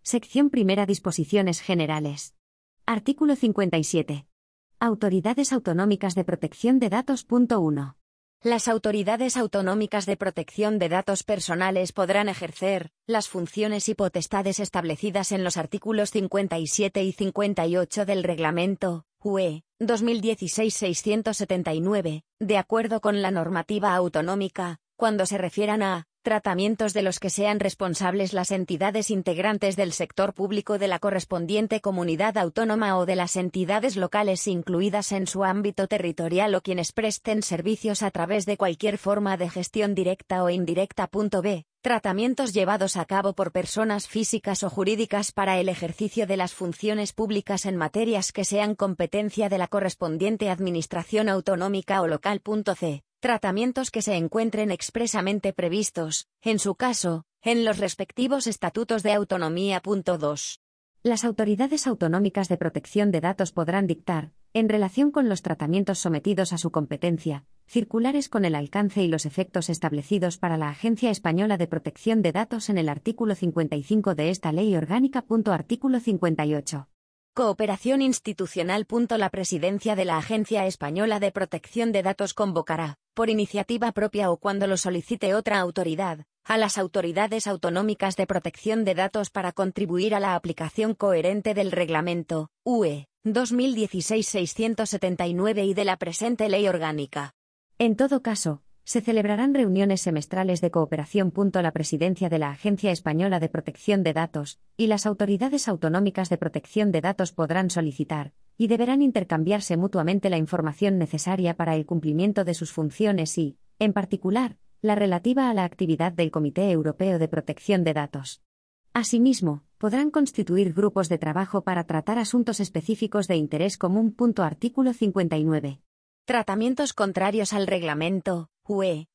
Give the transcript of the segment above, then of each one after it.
Sección primera. Disposiciones generales. Artículo 57. Autoridades autonómicas de protección de datos. Punto 1. Las autoridades autonómicas de protección de datos personales podrán ejercer las funciones y potestades establecidas en los artículos 57 y 58 del Reglamento UE 2016-679, de acuerdo con la normativa autonómica, cuando se refieran a tratamientos de los que sean responsables las entidades integrantes del sector público de la correspondiente comunidad autónoma o de las entidades locales incluidas en su ámbito territorial o quienes presten servicios a través de cualquier forma de gestión directa o indirecta. B. Tratamientos llevados a cabo por personas físicas o jurídicas para el ejercicio de las funciones públicas en materias que sean competencia de la correspondiente administración autonómica o local. C. Tratamientos que se encuentren expresamente previstos, en su caso, en los respectivos estatutos de autonomía. 2. Las autoridades autonómicas de protección de datos podrán dictar, en relación con los tratamientos sometidos a su competencia, circulares con el alcance y los efectos establecidos para la Agencia Española de Protección de Datos en el artículo 55 de esta Ley Orgánica. Artículo 58. Cooperación institucional. La Presidencia de la Agencia Española de Protección de Datos convocará, por iniciativa propia o cuando lo solicite otra autoridad, a las autoridades autonómicas de protección de datos para contribuir a la aplicación coherente del Reglamento UE 2016-679 y de la presente Ley Orgánica. En todo caso, se celebrarán reuniones semestrales de cooperación. La Presidencia de la Agencia Española de Protección de Datos y las autoridades autonómicas de protección de datos podrán solicitar, y deberán intercambiarse mutuamente la información necesaria para el cumplimiento de sus funciones y, en particular, la relativa a la actividad del Comité Europeo de Protección de Datos. Asimismo, podrán constituir grupos de trabajo para tratar asuntos específicos de interés común. Artículo 59. Tratamientos contrarios al Reglamento UE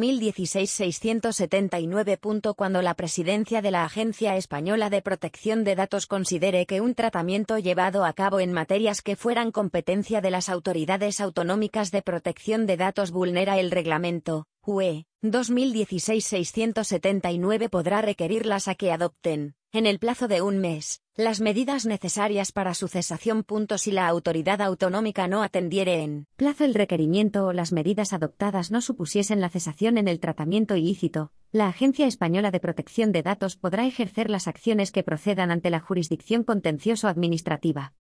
2016-679. Cuando la Presidencia de la Agencia Española de Protección de Datos considere que un tratamiento llevado a cabo en materias que fueran competencia de las autoridades autonómicas de protección de datos vulnera el Reglamento UE 2016-679, podrá requerirlas a que adopten, en el plazo de un mes, las medidas necesarias para su cesación. Si la autoridad autonómica no atendiere en plazo el requerimiento o las medidas adoptadas no supusiesen la cesación en el tratamiento ilícito, la Agencia Española de Protección de Datos podrá ejercer las acciones que procedan ante la jurisdicción contencioso-administrativa.